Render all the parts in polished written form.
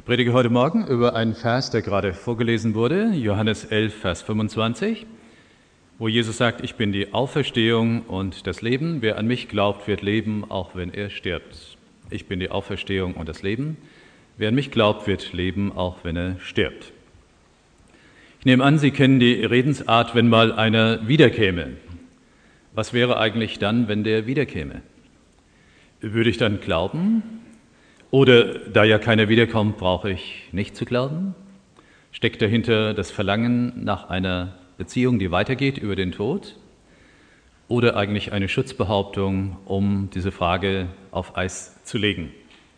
predige heute Morgen über einen Vers, der gerade vorgelesen wurde, Johannes 11, Vers 25, wo Jesus sagt, ich bin die Auferstehung und das Leben. Wer an mich glaubt, wird leben, auch wenn er stirbt. Ich bin die Auferstehung und das Leben. Wer an mich glaubt, wird leben, auch wenn er stirbt. Ich nehme an, Sie kennen die Redensart, wenn mal einer wiederkäme. Was wäre eigentlich dann, wenn der wiederkäme? Würde ich dann glauben? Oder da ja keiner wiederkommt, brauche ich nicht zu glauben? Steckt dahinter das Verlangen nach einer Beziehung, die weitergeht über den Tod? Oder eigentlich eine Schutzbehauptung, um diese Frage auf Eis zu legen?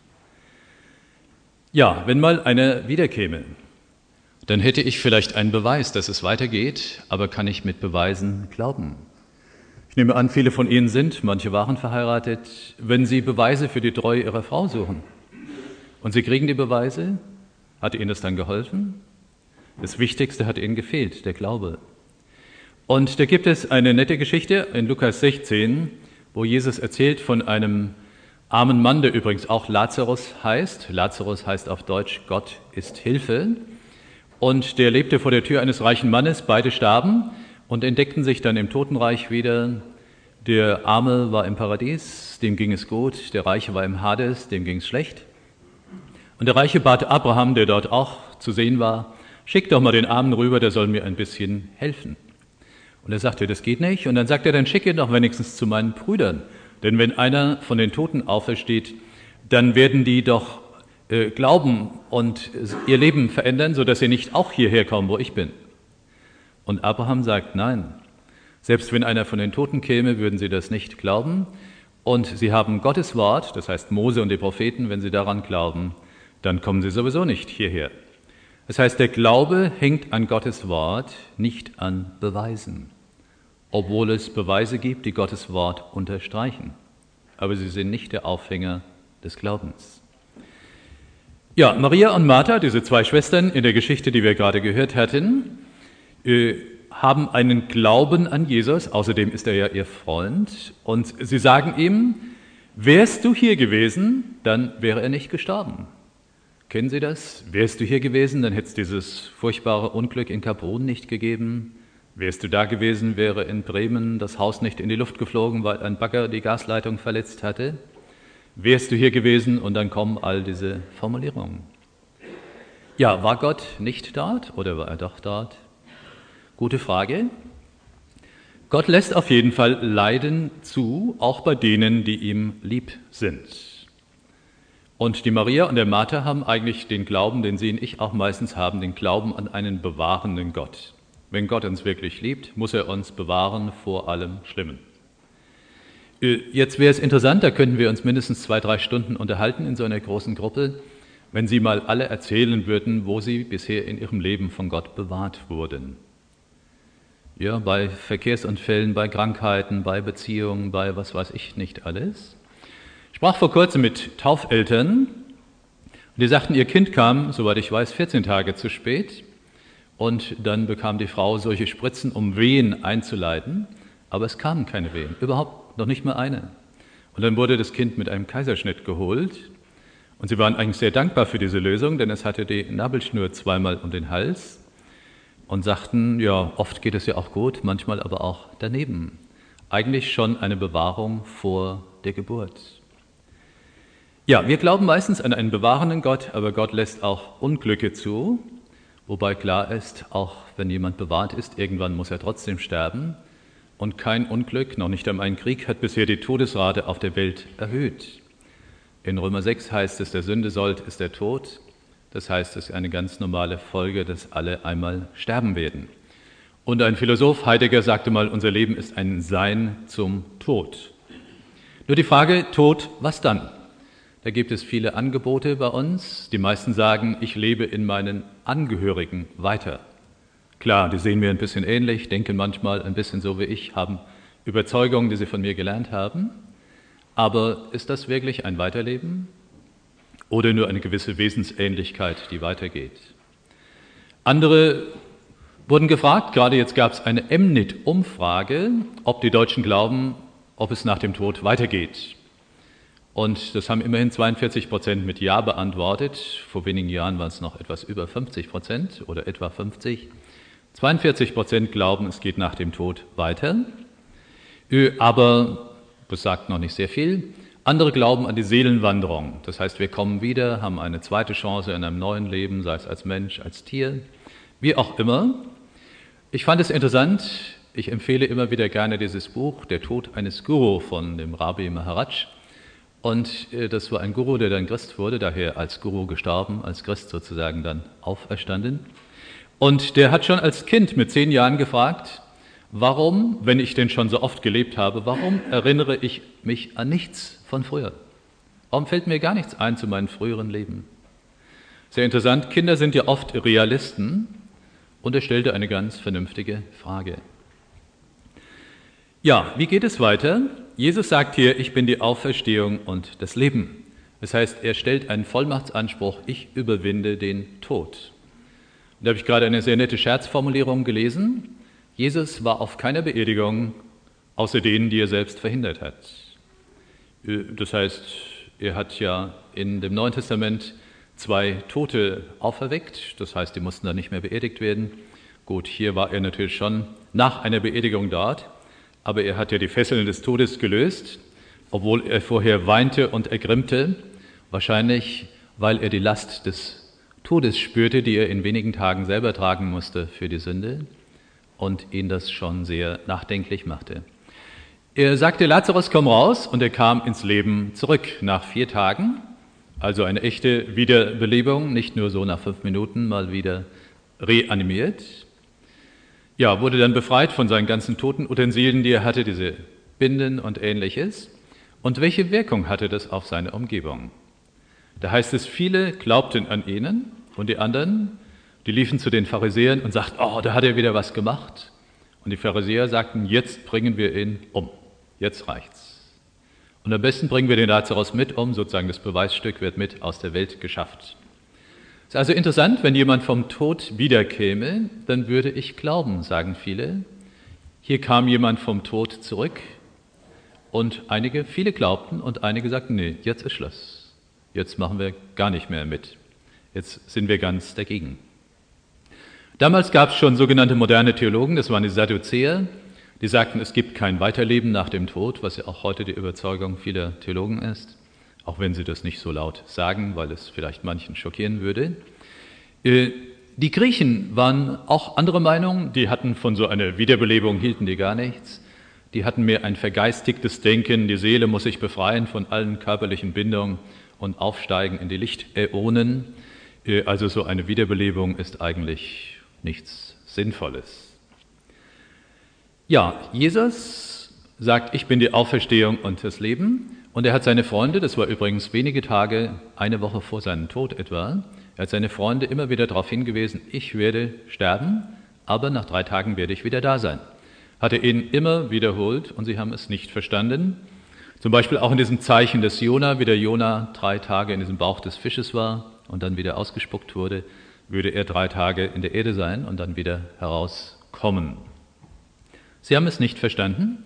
Ja, wenn mal einer wiederkäme, dann hätte ich vielleicht einen Beweis, dass es weitergeht, aber kann ich mit Beweisen glauben? Ich nehme an, viele von Ihnen sind, manche waren verheiratet, wenn Sie Beweise für die Treue Ihrer Frau suchen und Sie kriegen die Beweise, hat Ihnen das dann geholfen? Das Wichtigste hat Ihnen gefehlt, der Glaube. Und da gibt es eine nette Geschichte in Lukas 16, wo Jesus erzählt von einem armen Mann, der übrigens auch Lazarus heißt. Lazarus heißt auf Deutsch, Gott ist Hilfe. Und der lebte vor der Tür eines reichen Mannes, beide starben und entdeckten sich dann im Totenreich wieder. Der Arme war im Paradies, dem ging es gut, der Reiche war im Hades, dem ging es schlecht. Und der Reiche bat Abraham, der dort auch zu sehen war, schick doch mal den Armen rüber, der soll mir ein bisschen helfen. Und er sagte, das geht nicht. Und dann sagt er, dann schick ihn doch wenigstens zu meinen Brüdern. Denn wenn einer von den Toten aufersteht, dann werden die doch glauben und ihr Leben verändern, sodass sie nicht auch hierher kommen, wo ich bin. Und Abraham sagt, nein, selbst wenn einer von den Toten käme, würden sie das nicht glauben. Und sie haben Gottes Wort, das heißt Mose und die Propheten, wenn sie daran glauben, dann kommen sie sowieso nicht hierher. Das heißt, der Glaube hängt an Gottes Wort, nicht an Beweisen, obwohl es Beweise gibt, die Gottes Wort unterstreichen. Aber sie sind nicht der Aufhänger des Glaubens. Ja, Maria und Martha, diese zwei Schwestern in der Geschichte, die wir gerade gehört hatten, haben einen Glauben an Jesus, außerdem ist er ja ihr Freund, und sie sagen ihm, wärst du hier gewesen, dann wäre er nicht gestorben. Kennen Sie das? Wärst du hier gewesen, dann hätte es dieses furchtbare Unglück in Kaprun nicht gegeben. Wärst du da gewesen, wäre in Bremen das Haus nicht in die Luft geflogen, weil ein Bagger die Gasleitung verletzt hatte. Wärst du hier gewesen, und dann kommen all diese Formulierungen. Ja, war Gott nicht dort oder war er doch dort? Gute Frage. Gott lässt auf jeden Fall Leiden zu, auch bei denen, die ihm lieb sind. Und die Maria und der Martha haben eigentlich den Glauben, den Sie und ich auch meistens haben, den Glauben an einen bewahrenden Gott. Wenn Gott uns wirklich liebt, muss er uns bewahren vor allem Schlimmen. Jetzt wäre es interessant, da könnten wir uns mindestens 2-3 Stunden unterhalten in so einer großen Gruppe, wenn Sie mal alle erzählen würden, wo Sie bisher in Ihrem Leben von Gott bewahrt wurden. Ja, bei Verkehrsunfällen, bei Krankheiten, bei Beziehungen, bei was weiß ich nicht alles. Ich sprach vor kurzem mit Taufeltern, die sagten, ihr Kind kam, soweit ich weiß, 14 Tage zu spät und dann bekam die Frau solche Spritzen, um Wehen einzuleiten, aber es kamen keine Wehen, überhaupt noch nicht mal eine. Und dann wurde das Kind mit einem Kaiserschnitt geholt und sie waren eigentlich sehr dankbar für diese Lösung, denn es hatte die Nabelschnur zweimal um den Hals und sagten, ja, oft geht es ja auch gut, manchmal aber auch daneben. Eigentlich schon eine Bewahrung vor der Geburt. Ja, wir glauben meistens an einen bewahrenden Gott, aber Gott lässt auch Unglücke zu, wobei klar ist, auch wenn jemand bewahrt ist, irgendwann muss er trotzdem sterben. Und kein Unglück, noch nicht einmal ein Krieg, hat bisher die Todesrate auf der Welt erhöht. In Römer 6 heißt es, der Sünde sollt ist der Tod. Das heißt, es ist eine ganz normale Folge, dass alle einmal sterben werden. Und ein Philosoph, Heidegger, sagte mal, unser Leben ist ein Sein zum Tod. Nur die Frage, Tod, was dann? Da gibt es viele Angebote bei uns. Die meisten sagen, ich lebe in meinen Angehörigen weiter. Klar, die sehen mir ein bisschen ähnlich, denken manchmal ein bisschen so wie ich, haben Überzeugungen, die sie von mir gelernt haben. Aber ist das wirklich ein Weiterleben? Oder nur eine gewisse Wesensähnlichkeit, die weitergeht? Andere wurden gefragt, gerade jetzt gab es eine MNIT-Umfrage, ob die Deutschen glauben, ob es nach dem Tod weitergeht. Und das haben immerhin 42% mit Ja beantwortet. Vor wenigen Jahren waren es noch etwas über 50% oder etwa 50. 42% glauben, es geht nach dem Tod weiter. Aber das sagt noch nicht sehr viel. Andere glauben an die Seelenwanderung. Das heißt, wir kommen wieder, haben eine zweite Chance in einem neuen Leben, sei es als Mensch, als Tier, wie auch immer. Ich fand es interessant. Ich empfehle immer wieder gerne dieses Buch, Der Tod eines Guru von dem Rabi Maharaj. Und das war ein Guru, der dann Christ wurde, daher als Guru gestorben, als Christ sozusagen dann auferstanden. Und der hat schon als Kind mit 10 Jahren gefragt, warum, wenn ich denn schon so oft gelebt habe, warum erinnere ich mich an nichts von früher? Warum fällt mir gar nichts ein zu meinem früheren Leben? Sehr interessant, Kinder sind ja oft Realisten und er stellte eine ganz vernünftige Frage. Ja, wie geht es weiter? Jesus sagt hier, ich bin die Auferstehung und das Leben. Das heißt, er stellt einen Vollmachtsanspruch, ich überwinde den Tod. Und da habe ich gerade eine sehr nette Scherzformulierung gelesen. Jesus war auf keiner Beerdigung, außer denen, die er selbst verhindert hat. Das heißt, er hat ja in dem Neuen Testament 2 Tote auferweckt. Das heißt, die mussten dann nicht mehr beerdigt werden. Gut, hier war er natürlich schon nach einer Beerdigung dort. Aber er hat ja die Fesseln des Todes gelöst, obwohl er vorher weinte und ergrimmte. Wahrscheinlich, weil er die Last des Todes spürte, die er in wenigen Tagen selber tragen musste für die Sünde. Und ihn das schon sehr nachdenklich machte. Er sagte, Lazarus, komm raus, und er kam ins Leben zurück nach 4 Tagen, also eine echte Wiederbelebung, nicht nur so nach 5 Minuten mal wieder reanimiert. Ja, wurde dann befreit von seinen ganzen toten Utensilien, die er hatte, diese Binden und Ähnliches. Und welche Wirkung hatte das auf seine Umgebung? Da heißt es, viele glaubten an ihn und die anderen, die liefen zu den Pharisäern und sagten, oh, da hat er wieder was gemacht. Und die Pharisäer sagten, jetzt bringen wir ihn um. Jetzt reicht's. Und am besten bringen wir den Lazarus mit um, sozusagen das Beweisstück wird mit aus der Welt geschafft. Es ist also interessant, wenn jemand vom Tod wiederkäme, dann würde ich glauben, sagen viele. Hier kam jemand vom Tod zurück und viele glaubten und einige sagten, nee, jetzt ist Schluss. Jetzt machen wir gar nicht mehr mit. Jetzt sind wir ganz dagegen. Damals gab es schon sogenannte moderne Theologen, das waren die Sadduzäer, die sagten, es gibt kein Weiterleben nach dem Tod, was ja auch heute die Überzeugung vieler Theologen ist, auch wenn sie das nicht so laut sagen, weil es vielleicht manchen schockieren würde. Die Griechen waren auch andere Meinung, die hatten von so einer Wiederbelebung, hielten die gar nichts. Die hatten mehr ein vergeistigtes Denken, die Seele muss sich befreien von allen körperlichen Bindungen und aufsteigen in die Lichtäonen. Also so eine Wiederbelebung ist eigentlich nichts Sinnvolles. Ja, Jesus sagt, ich bin die Auferstehung und das Leben. Und er hat seine Freunde, das war übrigens wenige Tage, eine Woche vor seinem Tod etwa, er hat seine Freunde immer wieder darauf hingewiesen, ich werde sterben, aber nach 3 Tagen werde ich wieder da sein. Hat er ihnen immer wiederholt und sie haben es nicht verstanden. Zum Beispiel auch in diesem Zeichen des Jona, wie der Jona 3 Tage in diesem Bauch des Fisches war und dann wieder ausgespuckt wurde, würde er 3 Tage in der Erde sein und dann wieder herauskommen. Sie haben es nicht verstanden.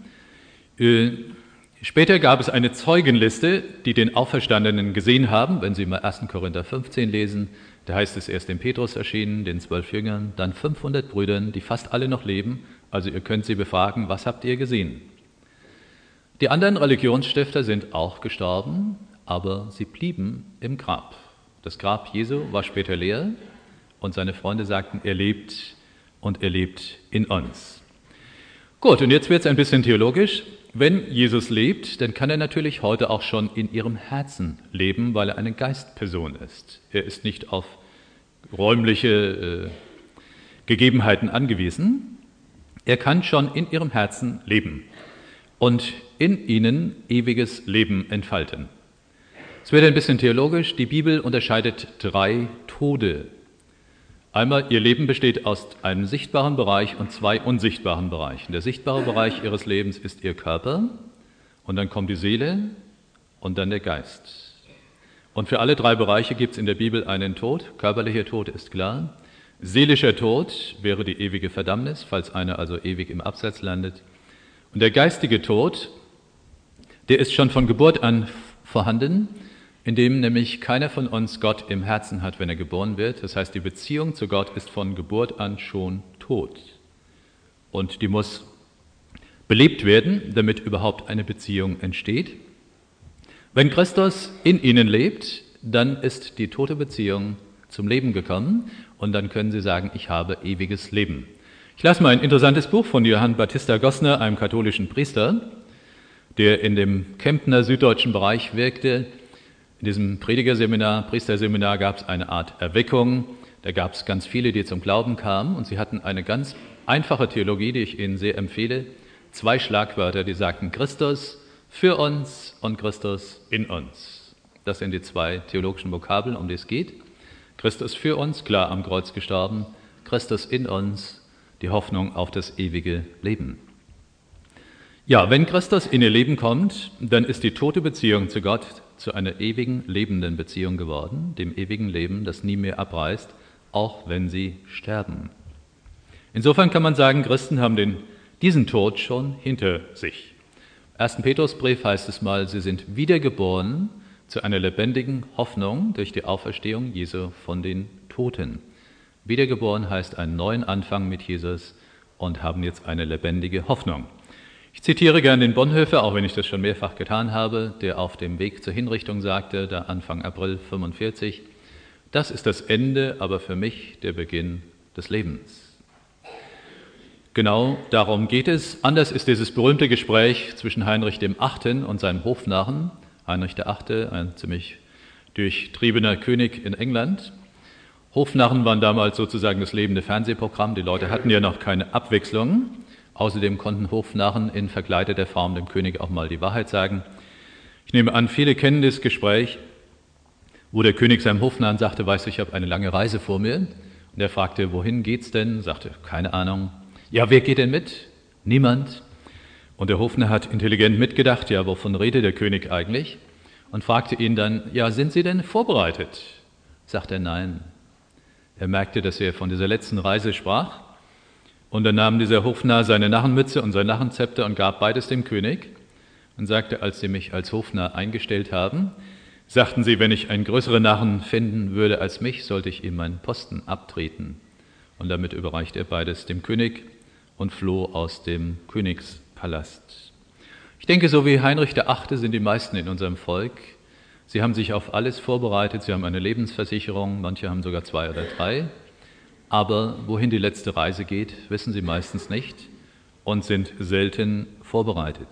Später gab es eine Zeugenliste, die den Auferstandenen gesehen haben. Wenn Sie mal 1. Korinther 15 lesen, da heißt es erst dem Petrus erschienen, den 12 Jüngern, dann 500 Brüdern, die fast alle noch leben. Also ihr könnt sie befragen, was habt ihr gesehen? Die anderen Religionsstifter sind auch gestorben, aber sie blieben im Grab. Das Grab Jesu war später leer und seine Freunde sagten, er lebt und er lebt in uns. Gut, und jetzt wird es ein bisschen theologisch. Wenn Jesus lebt, dann kann er natürlich heute auch schon in ihrem Herzen leben, weil er eine Geistperson ist. Er ist nicht auf räumliche Gegebenheiten angewiesen. Er kann schon in ihrem Herzen leben und in ihnen ewiges Leben entfalten. Es wird ein bisschen theologisch. Die Bibel unterscheidet 3 Tode. Einmal, ihr Leben besteht aus einem sichtbaren Bereich und 2 unsichtbaren Bereichen. Der sichtbare Bereich ihres Lebens ist ihr Körper und dann kommt die Seele und dann der Geist. Und für alle 3 Bereiche gibt es in der Bibel einen Tod. Körperlicher Tod ist klar. Seelischer Tod wäre die ewige Verdammnis, falls einer also ewig im Abseits landet. Und der geistige Tod, der ist schon von Geburt an vorhanden, in dem nämlich keiner von uns Gott im Herzen hat, wenn er geboren wird. Das heißt, die Beziehung zu Gott ist von Geburt an schon tot. Und die muss belebt werden, damit überhaupt eine Beziehung entsteht. Wenn Christus in ihnen lebt, dann ist die tote Beziehung zum Leben gekommen und dann können sie sagen, ich habe ewiges Leben. Ich las mal ein interessantes Buch von Johann Baptista Gossner, einem katholischen Priester, der in dem Kemptner süddeutschen Bereich wirkte. In diesem Predigerseminar, Priesterseminar gab es eine Art Erweckung. Da gab es ganz viele, die zum Glauben kamen und sie hatten eine ganz einfache Theologie, die ich Ihnen sehr empfehle. 2 Schlagwörter, die sagten Christus für uns und Christus in uns. Das sind die 2 theologischen Vokabeln, um die es geht. Christus für uns, klar am Kreuz gestorben, Christus in uns, die Hoffnung auf das ewige Leben. Ja, wenn Christus in ihr Leben kommt, dann ist die tote Beziehung zu Gott zu einer ewigen, lebenden Beziehung geworden, dem ewigen Leben, das nie mehr abreißt, auch wenn sie sterben. Insofern kann man sagen, Christen haben diesen Tod schon hinter sich. Im 1. Petrusbrief heißt es mal, sie sind wiedergeboren zu einer lebendigen Hoffnung durch die Auferstehung Jesu von den Toten. Wiedergeboren heißt einen neuen Anfang mit Jesus und haben jetzt eine lebendige Hoffnung. Ich zitiere gerne den Bonhoeffer, auch wenn ich das schon mehrfach getan habe, der auf dem Weg zur Hinrichtung sagte, da Anfang April 1945, das ist das Ende, aber für mich der Beginn des Lebens. Genau darum geht es. Anders ist dieses berühmte Gespräch zwischen Heinrich VIII. Und seinem Hofnarren. Heinrich VIII., ein ziemlich durchtriebener König in England. Hofnarren waren damals sozusagen das lebende Fernsehprogramm. Die Leute hatten ja noch keine Abwechslung. Außerdem konnten Hofnarren in verkleideter Form dem König auch mal die Wahrheit sagen. Ich nehme an, viele kennen das Gespräch, wo der König seinem Hofnarren sagte, weißt du, ich habe eine lange Reise vor mir. Und er fragte, wohin geht's denn? Sagte, keine Ahnung. Ja, wer geht denn mit? Niemand. Und der Hofnarr hat intelligent mitgedacht, ja, wovon redet der König eigentlich? Und fragte ihn dann, ja, sind Sie denn vorbereitet? Sagt er, nein. Er merkte, dass er von dieser letzten Reise sprach. Und dann nahm dieser Hofnarr seine Narrenmütze und sein Narrenzepter und gab beides dem König und sagte, als Sie mich als Hofnarr eingestellt haben, sagten Sie, wenn ich einen größeren Narren finden würde als mich, sollte ich ihm meinen Posten abtreten. Und damit überreichte er beides dem König und floh aus dem Königspalast. Ich denke, so wie Heinrich VIII. Sind die meisten in unserem Volk. Sie haben sich auf alles vorbereitet, sie haben eine Lebensversicherung, manche haben sogar 2 oder 3. Aber wohin die letzte Reise geht, wissen sie meistens nicht und sind selten vorbereitet.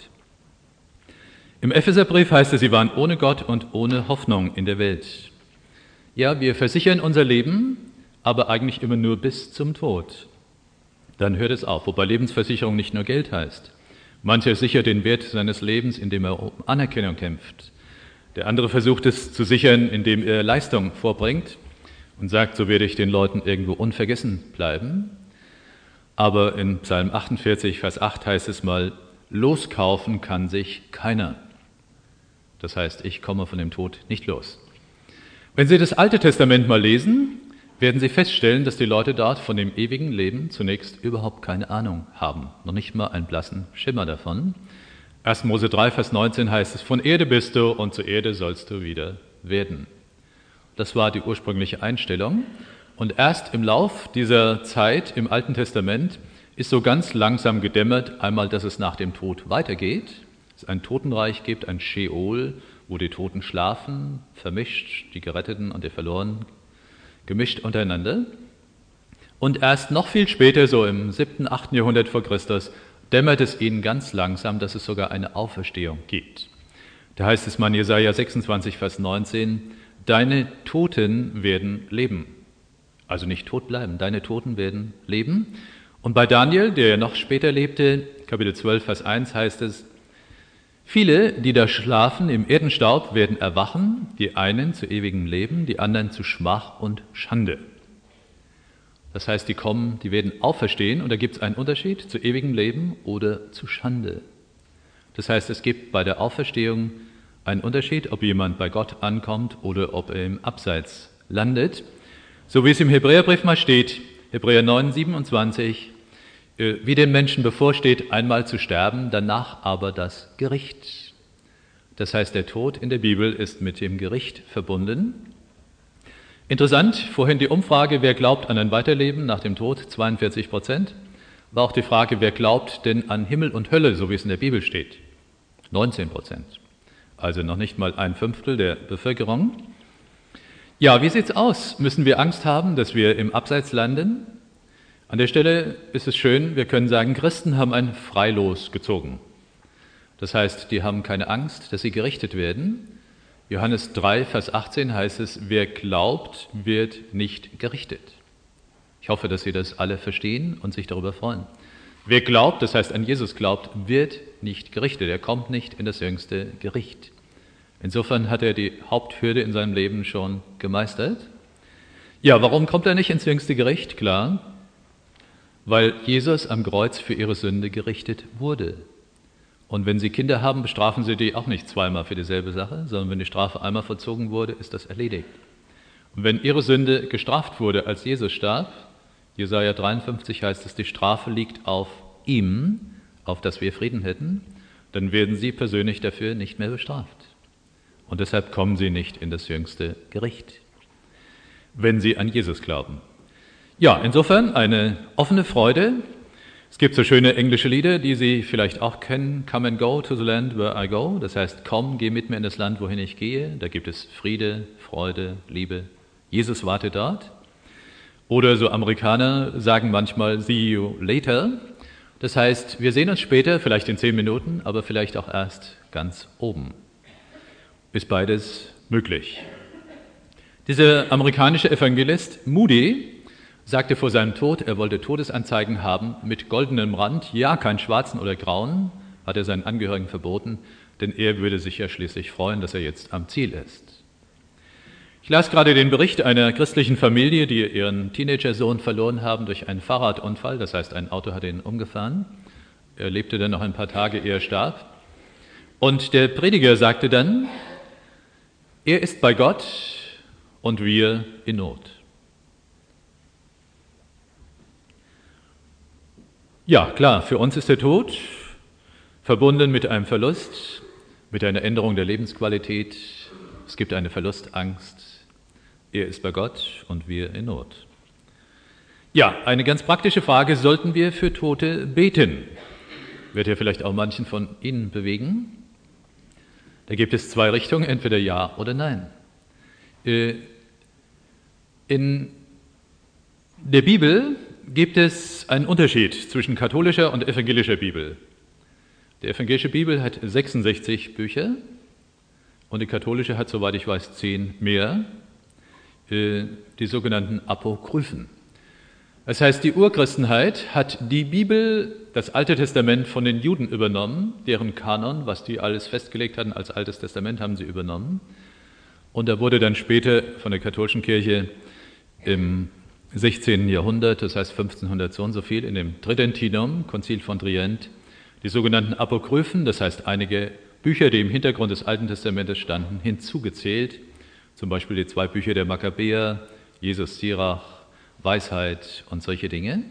Im Epheserbrief heißt es, sie waren ohne Gott und ohne Hoffnung in der Welt. Ja, wir versichern unser Leben, aber eigentlich immer nur bis zum Tod. Dann hört es auf, wobei Lebensversicherung nicht nur Geld heißt. Mancher sichert den Wert seines Lebens, indem er um Anerkennung kämpft. Der andere versucht es zu sichern, indem er Leistung vorbringt und sagt, so werde ich den Leuten irgendwo unvergessen bleiben. Aber in Psalm 48, Vers 8 heißt es mal, loskaufen kann sich keiner. Das heißt, ich komme von dem Tod nicht los. Wenn Sie das Alte Testament mal lesen, werden Sie feststellen, dass die Leute dort von dem ewigen Leben zunächst überhaupt keine Ahnung haben. Noch nicht mal einen blassen Schimmer davon. 1. Mose 3, Vers 19 heißt es, von Erde bist du und zur Erde sollst du wieder werden. Das war die ursprüngliche Einstellung. Und erst im Lauf dieser Zeit im Alten Testament ist so ganz langsam gedämmert, einmal, dass es nach dem Tod weitergeht, es ein Totenreich gibt, ein Scheol, wo die Toten schlafen, vermischt, die Geretteten und die Verlorenen, gemischt untereinander. Und erst noch viel später, so im 7., 8. Jahrhundert vor Christus, dämmert es ihnen ganz langsam, dass es sogar eine Auferstehung gibt. Da heißt es mal in Jesaja 26, Vers 19, deine Toten werden leben. Also nicht tot bleiben, deine Toten werden leben. Und bei Daniel, der ja noch später lebte, Kapitel 12, Vers 1 heißt es, viele, die da schlafen im Erdenstaub, werden erwachen, die einen zu ewigem Leben, die anderen zu Schmach und Schande. Das heißt, die werden auferstehen und da gibt es einen Unterschied zu ewigem Leben oder zu Schande. Das heißt, es gibt bei der Auferstehung einen Unterschied, ob jemand bei Gott ankommt oder ob er im Abseits landet. So wie es im Hebräerbrief mal steht, Hebräer 9, 27, wie den Menschen bevorsteht, einmal zu sterben, danach aber das Gericht. Das heißt, der Tod in der Bibel ist mit dem Gericht verbunden. Interessant, vorhin die Umfrage, wer glaubt an ein Weiterleben nach dem Tod, 42%. War auch die Frage, wer glaubt denn an Himmel und Hölle, so wie es in der Bibel steht, 19%. Also noch nicht mal 1/5 der Bevölkerung. Ja, wie sieht's aus? Müssen wir Angst haben, dass wir im Abseits landen? An der Stelle ist es schön, wir können sagen, Christen haben ein Freilos gezogen. Das heißt, die haben keine Angst, dass sie gerichtet werden. Johannes 3, Vers 18 heißt es, wer glaubt, wird nicht gerichtet. Ich hoffe, dass Sie das alle verstehen und sich darüber freuen. Wer glaubt, das heißt an Jesus glaubt, wird nicht gerichtet. Er kommt nicht in das jüngste Gericht. Insofern hat er die Haupthürde in seinem Leben schon gemeistert. Ja, warum kommt er nicht ins jüngste Gericht? Klar, weil Jesus am Kreuz für ihre Sünde gerichtet wurde. Und wenn Sie Kinder haben, bestrafen Sie die auch nicht zweimal für dieselbe Sache, sondern wenn die Strafe einmal vollzogen wurde, ist das erledigt. Und wenn Ihre Sünde gestraft wurde, als Jesus starb, Jesaja 53 heißt es, die Strafe liegt auf ihm, auf dass wir Frieden hätten, dann werden Sie persönlich dafür nicht mehr bestraft. Und deshalb kommen Sie nicht in das jüngste Gericht, wenn Sie an Jesus glauben. Ja, insofern eine offene Freude. Es gibt so schöne englische Lieder, die Sie vielleicht auch kennen. Come and go to the land where I go. Das heißt, komm, geh mit mir in das Land, wohin ich gehe. Da gibt es Friede, Freude, Liebe. Jesus wartet dort. Oder so Amerikaner sagen manchmal, see you later. Das heißt, wir sehen uns später, vielleicht in 10 Minuten, aber vielleicht auch erst ganz oben. Ist beides möglich. Dieser amerikanische Evangelist Moody sagte vor seinem Tod, er wollte Todesanzeigen haben mit goldenem Rand, ja, kein schwarzen oder grauen, hat er seinen Angehörigen verboten, denn er würde sich ja schließlich freuen, dass er jetzt am Ziel ist. Ich las gerade den Bericht einer christlichen Familie, die ihren Teenagersohn verloren haben durch einen Fahrradunfall, das heißt, ein Auto hat ihn umgefahren. Er lebte dann noch ein paar Tage, ehe er starb. Und der Prediger sagte dann, er ist bei Gott und wir in Not. Ja, klar, für uns ist der Tod verbunden mit einem Verlust, mit einer Änderung der Lebensqualität. Es gibt eine Verlustangst. Er ist bei Gott und wir in Not. Ja, eine ganz praktische Frage, sollten wir für Tote beten? Wird ja vielleicht auch manchen von Ihnen bewegen. Da gibt es 2 Richtungen, entweder ja oder nein. In der Bibel gibt es einen Unterschied zwischen katholischer und evangelischer Bibel. Die evangelische Bibel hat 66 Bücher und die katholische hat, soweit ich weiß, 10 mehr, die sogenannten Apokryphen. Das heißt, die Urchristenheit hat die Bibel, das Alte Testament von den Juden übernommen, deren Kanon, was die alles festgelegt hatten als Altes Testament, haben sie übernommen. Und da wurde dann später von der katholischen Kirche im 16. Jahrhundert, das heißt 1500 so und so viel, in dem Tridentinum, Konzil von Trient, die sogenannten Apokryphen, das heißt einige Bücher, die im Hintergrund des Alten Testamentes standen, hinzugezählt. Zum Beispiel die 2 Bücher der Makkabäer, Jesus Sirach, Weisheit und solche Dinge.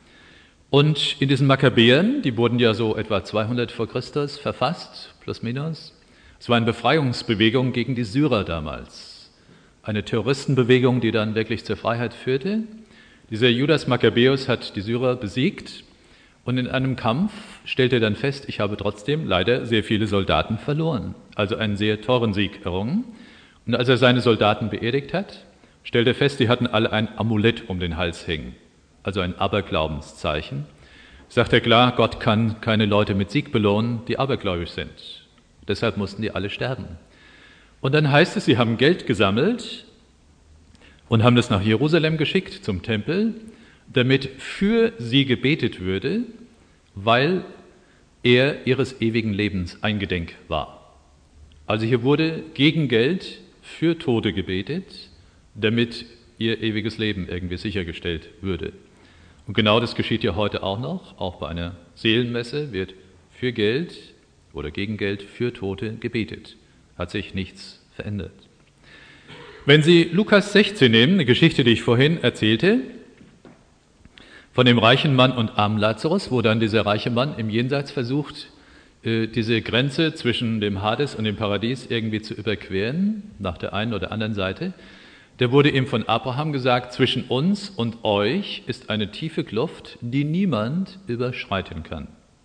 Und in diesen Makkabäern, die wurden ja so etwa 200 vor Christus verfasst, plus minus. Es war eine Befreiungsbewegung gegen die Syrer damals. Eine Terroristenbewegung, die dann wirklich zur Freiheit führte. Dieser Judas Makkabäus hat die Syrer besiegt und in einem Kampf stellte er dann fest, ich habe trotzdem leider sehr viele Soldaten verloren. Also einen sehr teuren Sieg errungen. Und als er seine Soldaten beerdigt hat, stellte er fest, die hatten alle ein Amulett um den Hals hängen, also ein Aberglaubenszeichen. Sagt er klar, Gott kann keine Leute mit Sieg belohnen, die abergläubisch sind. Deshalb mussten die alle sterben. Und dann heißt es, sie haben Geld gesammelt und haben das nach Jerusalem geschickt, zum Tempel, damit für sie gebetet würde, weil er ihres ewigen Lebens eingedenk war. Also hier wurde gegen Geld für Tote gebetet, damit ihr ewiges Leben irgendwie sichergestellt würde. Und genau das geschieht ja heute auch noch, auch bei einer Seelenmesse wird für Geld oder gegen Geld für Tote gebetet. Hat sich nichts verändert. Wenn Sie Lukas 16 nehmen, eine Geschichte, die ich vorhin erzählte, von dem reichen Mann und armen Lazarus, wo dann dieser reiche Mann im Jenseits versucht, diese Grenze zwischen dem Hades und dem Paradies irgendwie zu überqueren, nach der einen oder anderen Seite. Da wurde ihm von Abraham gesagt, zwischen uns und euch ist eine tiefe Kluft, die niemand überschreiten kann.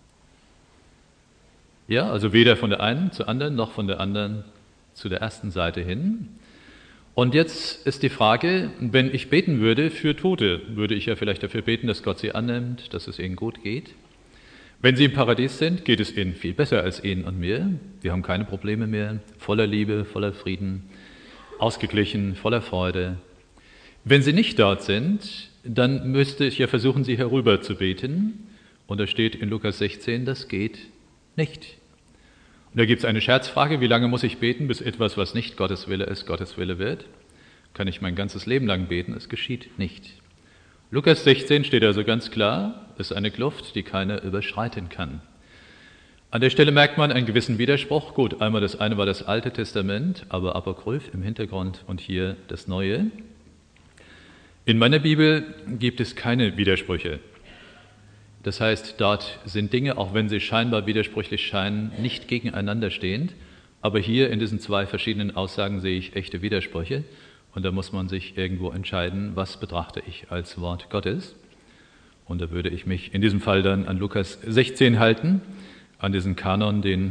Ja, also weder von der einen zur anderen, noch von der anderen zu der ersten Seite hin. Und jetzt ist die Frage, wenn ich beten würde für Tote, würde ich ja vielleicht dafür beten, dass Gott sie annimmt, dass es ihnen gut geht. Wenn sie im Paradies sind, geht es ihnen viel besser als ihnen und mir. Wir haben keine Probleme mehr, voller Liebe, voller Frieden, ausgeglichen, voller Freude. Wenn sie nicht dort sind, dann müsste ich ja versuchen, sie herüber zu beten. Und da steht in Lukas 16, das geht nicht. Und da gibt es eine Scherzfrage, wie lange muss ich beten, bis etwas, was nicht Gottes Wille ist, Gottes Wille wird? Kann ich mein ganzes Leben lang beten, es geschieht nicht. Lukas 16 steht also ganz klar, es ist eine Kluft, die keiner überschreiten kann. An der Stelle merkt man einen gewissen Widerspruch. Gut, einmal das eine war das Alte Testament, aber Apokryph im Hintergrund und hier das Neue. In meiner Bibel gibt es keine Widersprüche. Das heißt, dort sind Dinge, auch wenn sie scheinbar widersprüchlich scheinen, nicht gegeneinander stehend. Aber hier in diesen zwei verschiedenen Aussagen sehe ich echte Widersprüche. Und da muss man sich irgendwo entscheiden, was betrachte ich als Wort Gottes. Und da würde ich mich in diesem Fall dann an Lukas 16 halten, an diesen Kanon, den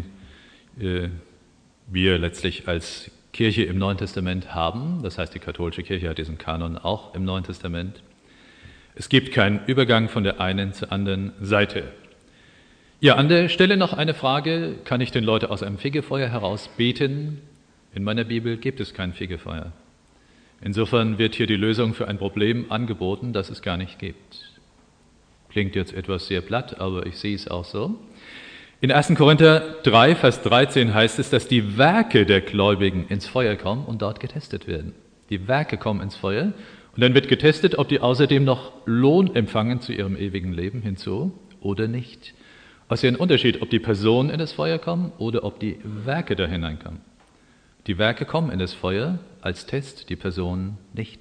wir letztlich als Kirche im Neuen Testament haben. Das heißt, die katholische Kirche hat diesen Kanon auch im Neuen Testament. Es gibt keinen Übergang von der einen zur anderen Seite. Ja, an der Stelle noch eine Frage. Kann ich den Leuten aus einem Fegefeuer heraus beten? In meiner Bibel gibt es kein Fegefeuer. Insofern wird hier die Lösung für ein Problem angeboten, das es gar nicht gibt. Klingt jetzt etwas sehr platt, aber ich sehe es auch so. In 1. Korinther 3, Vers 13 heißt es, dass die Werke der Gläubigen ins Feuer kommen und dort getestet werden. Die Werke kommen ins Feuer und dann wird getestet, ob die außerdem noch Lohn empfangen zu ihrem ewigen Leben hinzu oder nicht. Also ein Unterschied, ob die Personen in das Feuer kommen oder ob die Werke da hineinkommen. Die Werke kommen in das Feuer als Test, die Personen nicht.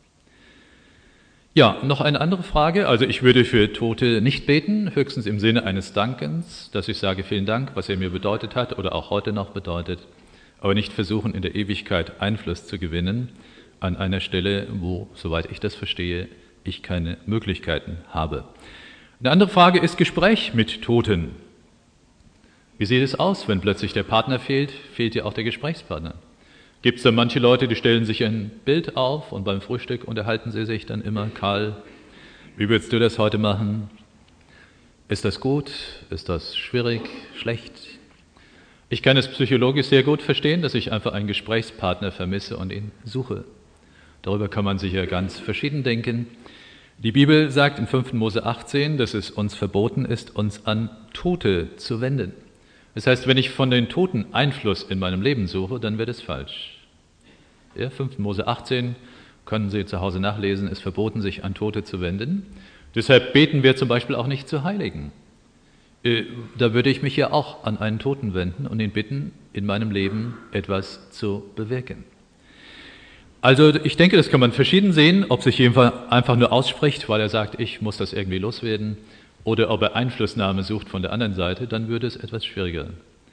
Ja, noch eine andere Frage. Also ich würde für Tote nicht beten, höchstens im Sinne eines Dankens, dass ich sage, vielen Dank, was er mir bedeutet hat oder auch heute noch bedeutet, aber nicht versuchen, in der Ewigkeit Einfluss zu gewinnen an einer Stelle, wo, soweit ich das verstehe, ich keine Möglichkeiten habe. Eine andere Frage ist Gespräch mit Toten. Wie sieht es aus, wenn plötzlich der Partner fehlt, fehlt ja auch der Gesprächspartner? Gibt es da manche Leute, die stellen sich ein Bild auf und beim Frühstück unterhalten sie sich dann immer, Karl, wie würdest du das heute machen? Ist das gut? Ist das schwierig? Schlecht? Ich kann es psychologisch sehr gut verstehen, dass ich einfach einen Gesprächspartner vermisse und ihn suche. Darüber kann man sicher ganz verschieden denken. Die Bibel sagt in 5. Mose 18, dass es uns verboten ist, uns an Tote zu wenden. Das heißt, wenn ich von den Toten Einfluss in meinem Leben suche, dann wird es falsch. Ja, 5. Mose 18 können Sie zu Hause nachlesen, ist verboten, sich an Tote zu wenden. Deshalb beten wir zum Beispiel auch nicht zu Heiligen. Da würde ich mich ja auch an einen Toten wenden und ihn bitten, in meinem Leben etwas zu bewirken. Also ich denke, das kann man verschieden sehen, ob sich jemand einfach nur ausspricht, weil er sagt, ich muss das irgendwie loswerden, oder ob er Einflussnahme sucht von der anderen Seite, dann würde es etwas schwieriger.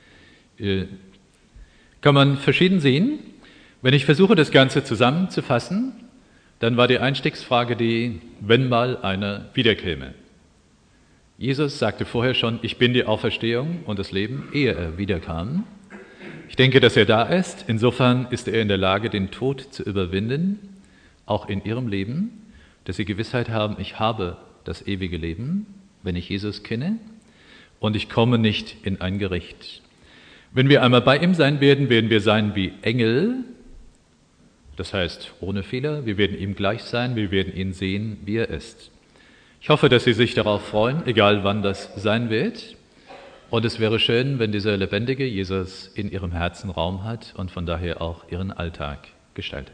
Kann man verschieden sehen. Wenn ich versuche, das Ganze zusammenzufassen, dann war die Einstiegsfrage die, wenn mal einer wiederkäme. Jesus sagte vorher schon, ich bin die Auferstehung und das Leben, ehe er wiederkam. Ich denke, dass er da ist. Insofern ist er in der Lage, den Tod zu überwinden, auch in ihrem Leben, dass sie Gewissheit haben, ich habe das ewige Leben, wenn ich Jesus kenne, und ich komme nicht in ein Gericht. Wenn wir einmal bei ihm sein werden, werden wir sein wie Engel, das heißt ohne Fehler, wir werden ihm gleich sein, wir werden ihn sehen, wie er ist. Ich hoffe, dass Sie sich darauf freuen, egal wann das sein wird. Und es wäre schön, wenn dieser lebendige Jesus in Ihrem Herzen Raum hat und von daher auch Ihren Alltag gestaltet.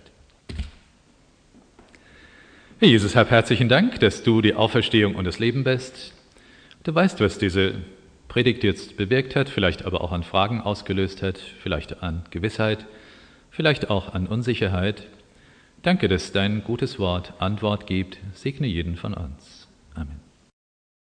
Herr Jesus, hab herzlichen Dank, dass du die Auferstehung und das Leben bist. Du weißt, was diese Predigt jetzt bewirkt hat, vielleicht aber auch an Fragen ausgelöst hat, vielleicht an Gewissheit, vielleicht auch an Unsicherheit. Danke, dass dein gutes Wort Antwort gibt. Segne jeden von uns. Amen.